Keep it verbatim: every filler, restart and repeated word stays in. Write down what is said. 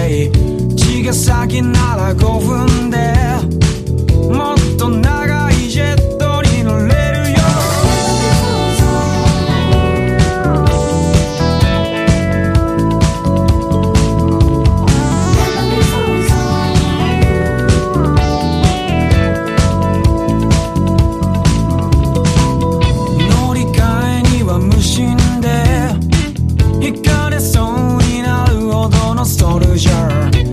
デイ茅ヶ崎ならごふんでもっと長いジェットに乗れるよ乗り換えには無心で惹かれそうになるほどのソルジャー